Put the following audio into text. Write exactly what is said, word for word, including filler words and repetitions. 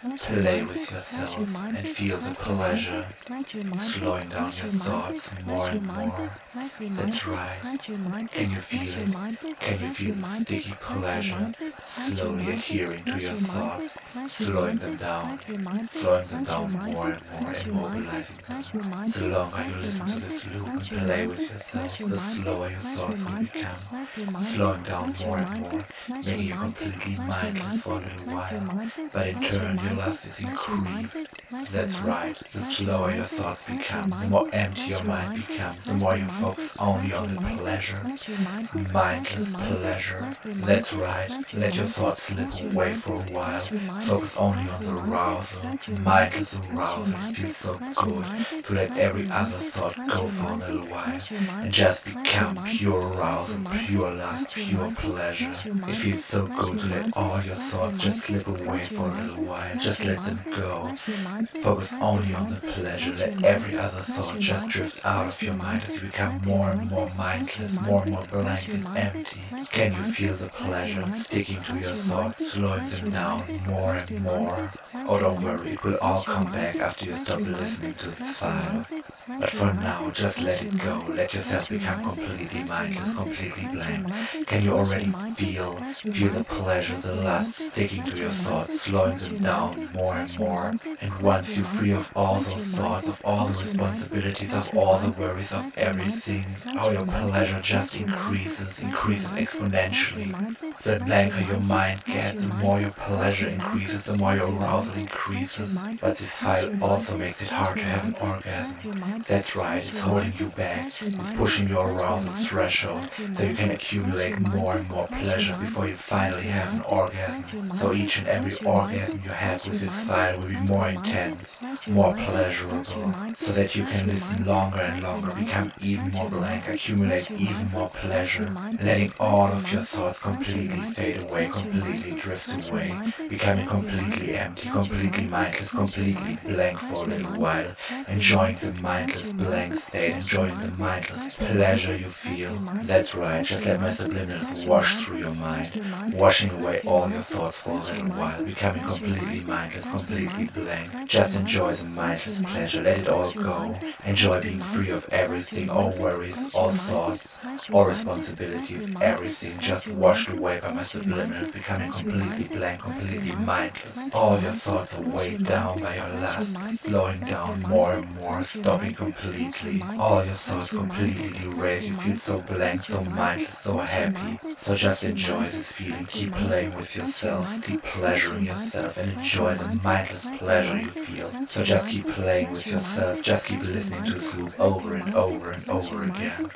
Play with yourself and feel the pleasure, slowing down your thoughts more and more. That's right. Can you feel it? Can you feel the sticky pleasure, slowly adhering to your thoughts, slowing them down, slowing them down more and more, immobilizing them. The longer you listen to this loop and play with yourself, the slower your thoughts will become, slowing down more and more, making you completely mindless for a little while. But in turn, your lust is increased. That's right. The slower your thoughts become, the more empty your mind becomes, the more you focus only on the pleasure, mindless pleasure. That's right. Let your thoughts slip away for a while. Focus only on the arousal, mindless arousal. It feels so good to let every other thought go for a little while and just become pure arousal, pure lust, pure pleasure. It feels so good to let all your thoughts just slip away for a little while. Just let them go. Focus only on the pleasure. Let every other thought just drift out of your mind as you become more and more mindless, more and more blank and empty. Can you feel the pleasure sticking to your thoughts, slowing them down more and more? Oh, don't worry, it will all come back after you stop listening to this file. But for now, just let it go. Let yourself become completely mindless, completely blank. Can you already feel, feel the pleasure, the lust sticking to your thoughts, slowing them down more and more? And once you're free of all those thoughts, of all the responsibilities, of all the worries, of everything, how your pleasure just increases, increases exponentially. The blanker your mind gets, the more your pleasure increases, the more your arousal increases. But this file also makes it hard to have an orgasm. That's right, it's holding you back, it's pushing your arousal threshold, so you can accumulate more and more pleasure before you finally have an orgasm. So each and every orgasm you have with this file will be more intense, more pleasurable, so that you can listen longer and longer, become even more blank, accumulate even more pleasure, letting all of your thoughts completely fade away, completely drift away, becoming completely empty, completely mindless, completely blank for a little while, enjoying the mindless blank state, enjoying the mindless pleasure you feel. That's right, just let my subliminals wash through your mind, washing away all your thoughts for a little while, becoming completely mindless, completely blank. Just enjoy the mindless pleasure, let it all go. Enjoy being free of everything, all worries, all thoughts, all responsibilities, everything just washed away by my subliminals, becoming completely blank, completely mindless. All your thoughts are weighed down by your lust, slowing down more and more, stopping completely. All your thoughts completely derailed, you feel so blank, so mindless, so happy. So just enjoy this feeling, keep playing with yourself, keep pleasuring yourself, and enjoy the mindless pleasure you feel. So just keep playing with yourself, just keep listening to this loop over and over and over again.